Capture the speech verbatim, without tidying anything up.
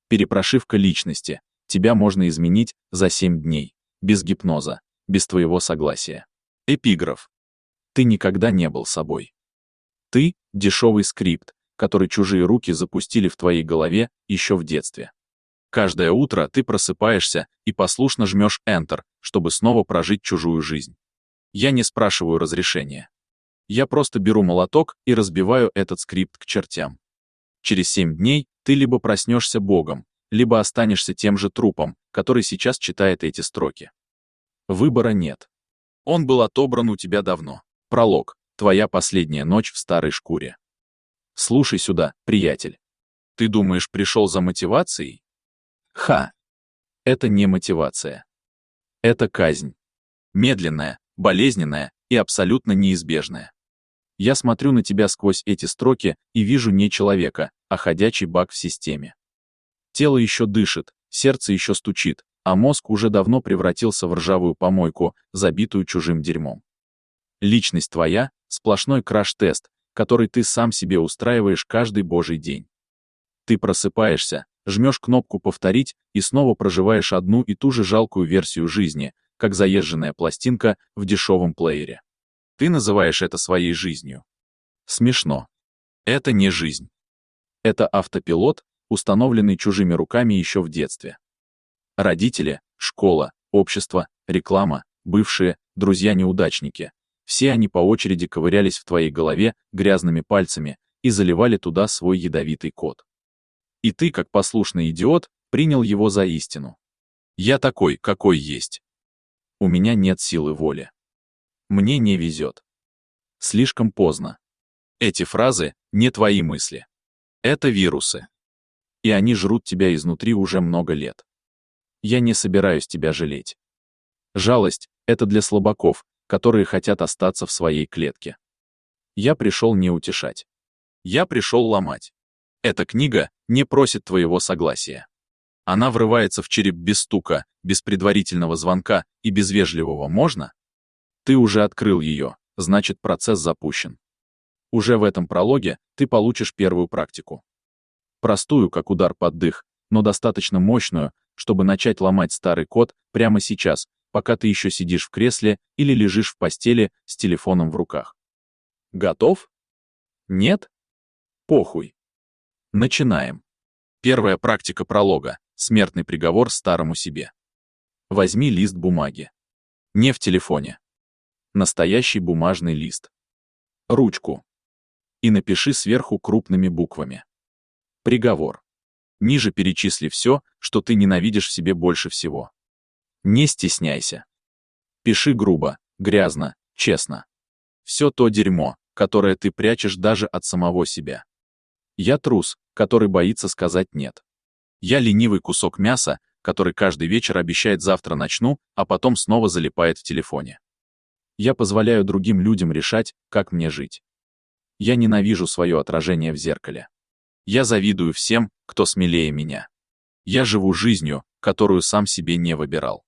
Перепрошивка личности. Тебя можно изменить за семь дней. Без гипноза. Без твоего согласия. Эпиграф. Ты никогда не был собой. Ты — дешевый скрипт, который чужие руки запустили в твоей голове еще в детстве. Каждое утро ты просыпаешься и послушно жмешь Enter, чтобы снова прожить чужую жизнь. Я не спрашиваю разрешения. Я просто беру молоток и разбиваю этот скрипт к чертям. Через семь дней ты либо проснешься Богом, либо останешься тем же трупом, который сейчас читает эти строки. Выбора нет. Он был отобран у тебя давно. Пролог. Твоя последняя ночь в старой шкуре. Слушай сюда, приятель. Ты думаешь, пришел за мотивацией? Ха. Это не мотивация. Это казнь. Медленная, болезненная и абсолютно неизбежная. Я смотрю на тебя сквозь эти строки и вижу не человека, а ходячий баг в системе. Тело еще дышит, сердце еще стучит, а мозг уже давно превратился в ржавую помойку, забитую чужим дерьмом. Личность твоя — сплошной краш-тест, который ты сам себе устраиваешь каждый божий день. Ты просыпаешься, жмешь кнопку «Повторить» и снова проживаешь одну и ту же жалкую версию жизни, как заезженная пластинка в дешевом плеере. Ты называешь это своей жизнью. Смешно. Это не жизнь. Это автопилот, установленный чужими руками еще в детстве. Родители, школа, общество, реклама, бывшие, друзья-неудачники. Все они по очереди ковырялись в твоей голове грязными пальцами и заливали туда свой ядовитый код. И ты, как послушный идиот, принял его за истину. Я такой, какой есть. У меня нет силы воли. Мне не везет. Слишком поздно. Эти фразы не твои мысли. Это вирусы. И они жрут тебя изнутри уже много лет. Я не собираюсь тебя жалеть. Жалость — это для слабаков, которые хотят остаться в своей клетке. Я пришел не утешать. Я пришел ломать. Эта книга не просит твоего согласия. Она врывается в череп без стука, без предварительного звонка и без вежливого «можно?». Ты уже открыл ее, значит, процесс запущен. Уже в этом прологе ты получишь первую практику. Простую, как удар под дых, но достаточно мощную, чтобы начать ломать старый код прямо сейчас, пока ты еще сидишь в кресле или лежишь в постели с телефоном в руках. Готов? Нет? Похуй. Начинаем. Первая практика пролога. Смертный приговор старому себе. Возьми лист бумаги. Не в телефоне. Настоящий бумажный лист. Ручку. И напиши сверху крупными буквами. Приговор. Ниже перечисли все, что ты ненавидишь в себе больше всего. Не стесняйся. Пиши грубо, грязно, честно. Все то дерьмо, которое ты прячешь даже от самого себя. Я трус, который боится сказать «нет». Я ленивый кусок мяса, который каждый вечер обещает «завтра начну», а потом снова залипает в телефоне. Я позволяю другим людям решать, как мне жить. Я ненавижу свое отражение в зеркале. Я завидую всем, кто смелее меня. Я живу жизнью, которую сам себе не выбирал.